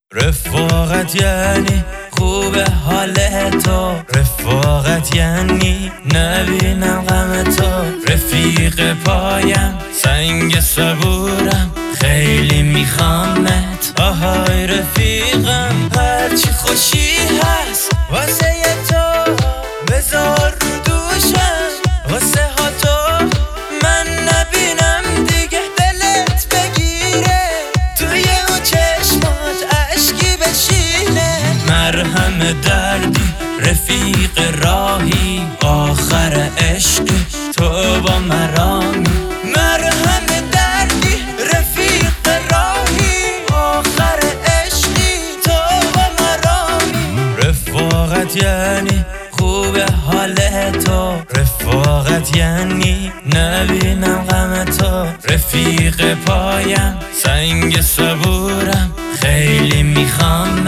رفاقت یعنی خوب حال تو، رفاقت یعنی نبینم غم تو. رفیق پایم سنگ صبورم، خیلی میخوامت آهای رفیقم. هرچی خوشی هست واسه تو بذار رو دوشم، واسه ها تو من نبینم دیگه دلت بگیره، توی اون چشمات عشقی بشینه. مرهم دردی رفیق راهی، آخر عشق تو با مرامی. مرهم دردی رفیق راهی، آخر عشقی تو با مرامی. رفاقت یعنی خوب حال تو، رفاقت یعنی نبینم غم تو. رفیق پایم سنگ صبورم، خیلی میخوام